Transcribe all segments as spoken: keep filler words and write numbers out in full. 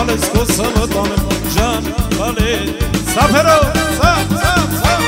بالس کسبتانم جان بله سفرو سف سف سف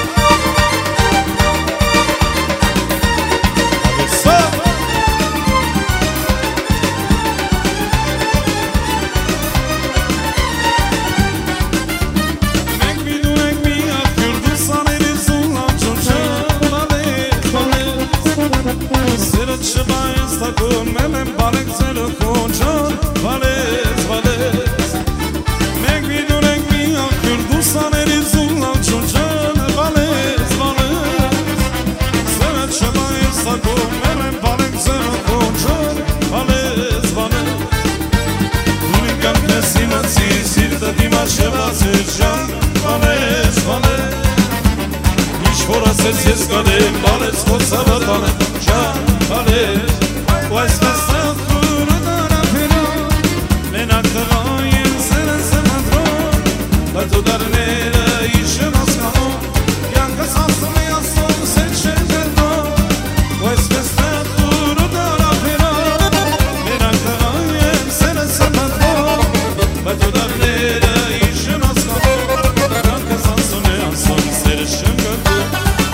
Ես գալեմ, բալես խոսավը տանեմ, ճան բալես Ու այսպես սախուրը դարապերան, մենակ տղան եմ սերս եմ անդրոն Բայց ու դարները իշեմ ասկանում, յանքս ասում է ասում սետ շեն գրդոն Ու այսպես սախուրը դարապերան, մենակ տղան եմ սերս եմ անդրոն Բայց ու դարները իշեմ ասկանում, յանքս ասում է ասում սերս շեն գրդոն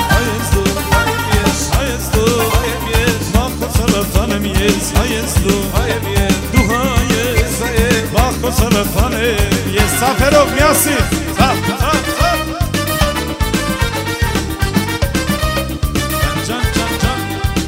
Yes, hayes du, hayes du, hayes, hayes, bajo salafane, yes, saferov miasi, saf, saf, saf. Can, can, can.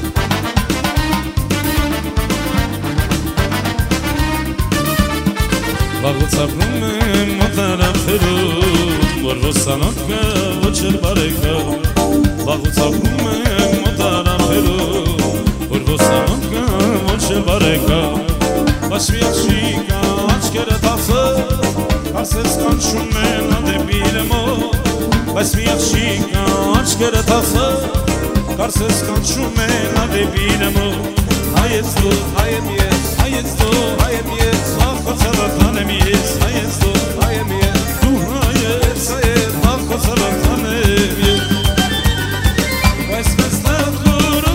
Bago sabrım motarafero, morvo sanaka, voçer bareka. Bago sabrım motarafero, morvo sanaka. Bareka Başmi açika aç kere tatlı Karses kanşum mena debilem o Başmi açika aç kere tatlı Karses kanşum mena debilem o Hayes du, hayem yes Hayes du, hayem yes Vako salatanem yes Hayes du, hayem yes Du hayes, hayes Vako salatanem yes Başmes tatlı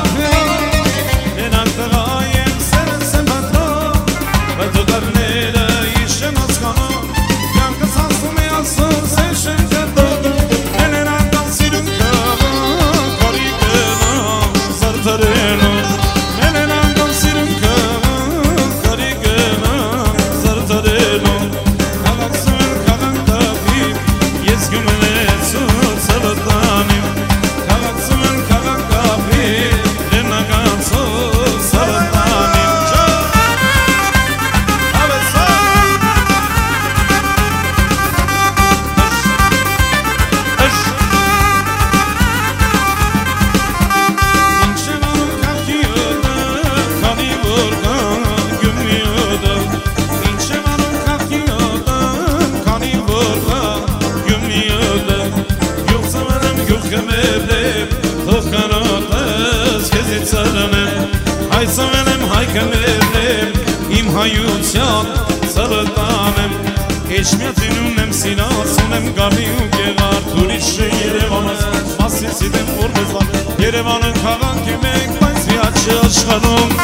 հայության սրտանեմ Էջմյատինում եմ սինասում եմ գարի ու գեղար Թուրիշը Երևանս մասիսիտ եմ որ մեզ վան Երևանը քաղաքի մենք բայց միաչ է աշխարհում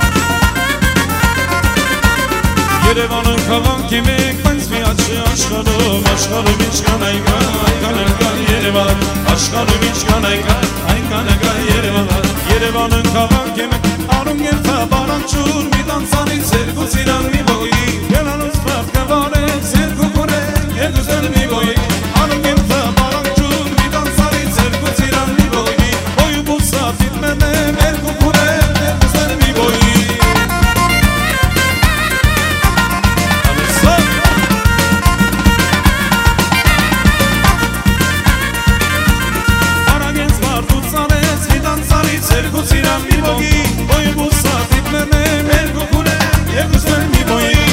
Երևանը քաղաքի մենք բայց միաչ է աշխարհում Աշխարհում ինչ կան այկան, այկան էլ կան Երևան Աշխարհում ինչ կան այկան, այկան էլ կան Երևան Երևանը քաղաքի մենք Արում երթա բարանչուր մի տանցանից երկուս իրան մի բոյի Գելանուս պարդ կվարեց երկու կորեք երկուս էլ մի բոյի Արում երթա բարանչուր մի տանցանից երկուս իրան մի բոյի Բոյու բուսա դիտմեն եմ երկու կորեք երկուս էլ մի բոյի Արագենց մարդուց անեց մի տանցանից երկուս իրան մի բոյի Boy bu saat itmeme, mergu kule, yegüzel mi boy?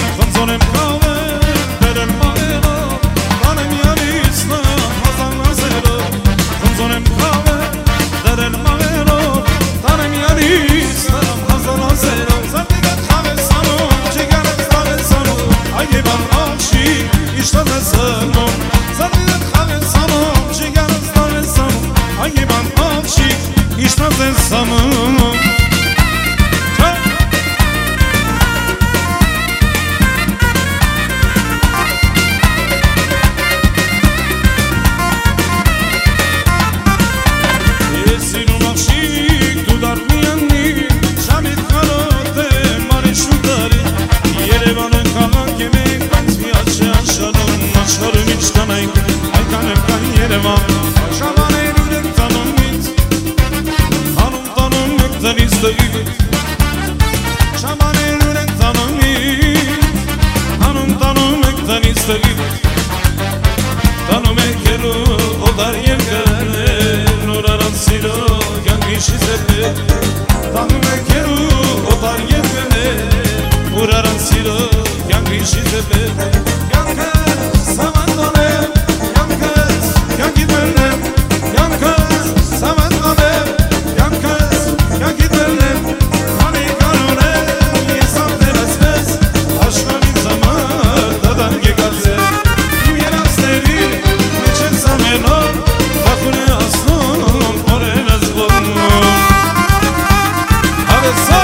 Ուրարան սիրո կյանքին շիզեպեր Կյանքս սավանդոնեմ Կյանքս կյանքի դերնեմ Կյանքս սավանդոնեմ Կյանքս կյանքի դերնեմ Քանի կարունեմ ես ամտերացնես Աշխանին զամար դադան գեկացես Իմ երացների մեջ են սամենոր Բախուն է ասնում օրեն ազվում Հավեսա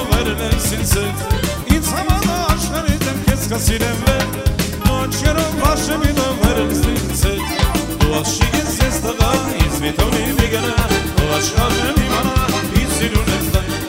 Ինձ համար աշխարհի դեմ քեզ կսիրեմ վեր Ոչ երով Boşigin ses taga İzmit omi bigana O aşkım